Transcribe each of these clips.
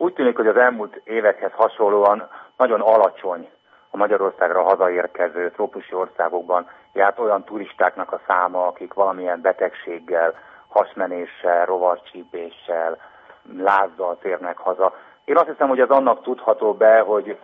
Úgy tűnik, hogy az elmúlt évekhez hasonlóan nagyon alacsony a Magyarországra hazaérkező trópusi országokban járt olyan turistáknak a száma, akik valamilyen betegséggel, hasmenéssel, rovarcsípéssel, lázzal térnek haza. Én azt hiszem, hogy ez annak tudható be, hogy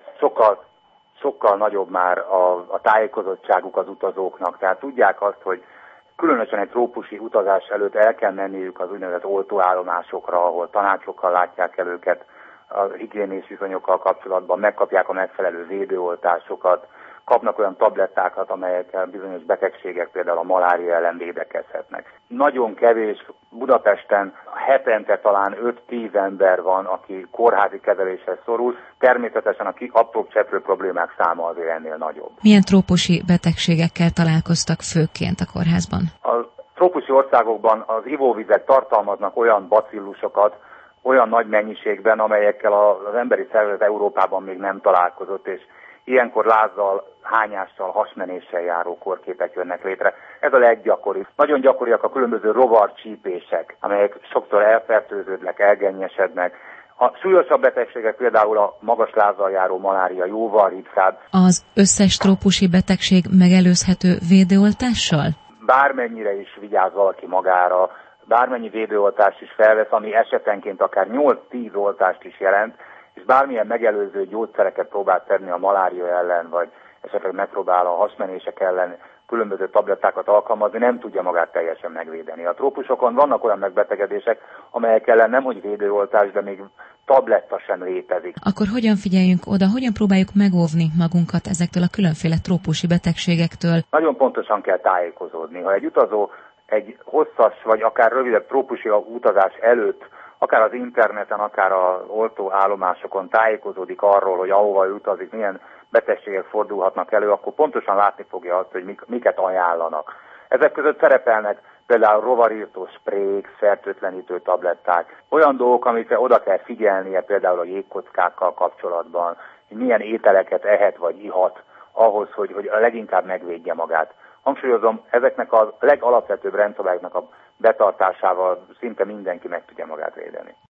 sokkal nagyobb már a tájékozottságuk az utazóknak. Tehát tudják azt, hogy különösen egy trópusi utazás előtt el kell menniük az úgynevezett oltóállomásokra, ahol tanácsokkal látják el őket a higiénés viszonyokkal kapcsolatban, megkapják a megfelelő védőoltásokat, kapnak olyan tablettákat, amelyekkel bizonyos betegségek, például a malária ellen védekezhetnek. Nagyon kevés, Budapesten hetente talán 5-10 ember van, aki kórházi kezeléshez szorul, természetesen a apróbb cseprő problémák száma azért ennél nagyobb. Milyen trópusi betegségekkel találkoztak főként a kórházban? A trópusi országokban az ivóvizek tartalmaznak olyan bacillusokat, olyan nagy mennyiségben, amelyekkel az emberi szervezet Európában még nem találkozott, és ilyenkor lázzal, hányással, hasmenéssel járó kórképek jönnek létre. Ez a leggyakoribb. Nagyon gyakoriak a különböző rovarcsípések, amelyek sokszor elfertőződnek, elgennyesednek. A súlyosabb betegségek, például a magas lázzal járó malária jóval ritkább. Az összes trópusi betegség megelőzhető védőoltással? Bármennyire is vigyáz valaki magára, bármennyi védőoltást is felvesz, ami esetenként akár 8-10 oltást is jelent, és bármilyen megelőző gyógyszereket próbál tenni a malária ellen, vagy esetleg megpróbál a hasmenések ellen különböző tablettákat alkalmazni, nem tudja magát teljesen megvédeni. A trópusokon vannak olyan megbetegedések, amelyek ellen nemhogy védőoltás, de még tabletta sem létezik. Akkor hogyan figyeljünk oda, hogyan próbáljuk megóvni magunkat ezektől a különféle trópusi betegségektől? Nagyon pontosan kell tájékozódni. Ha egy utazó egy hosszas vagy akár rövidebb trópusi utazás előtt, akár az interneten, akár az oltóállomásokon tájékozódik arról, hogy ahova ő utazik, milyen betegségek fordulhatnak elő, akkor pontosan látni fogja azt, hogy miket ajánlanak. Ezek között szerepelnek például rovarírtó sprék, fertőtlenítő tabletták, olyan dolgok, amikre oda kell figyelnie például a jégkockákkal kapcsolatban, hogy milyen ételeket ehet vagy ihat ahhoz, hogy a leginkább megvédje magát. Hangsúlyozom, ezeknek a legalapvetőbb rendszabályoknak a betartásával szinte mindenki meg tudja magát védeni.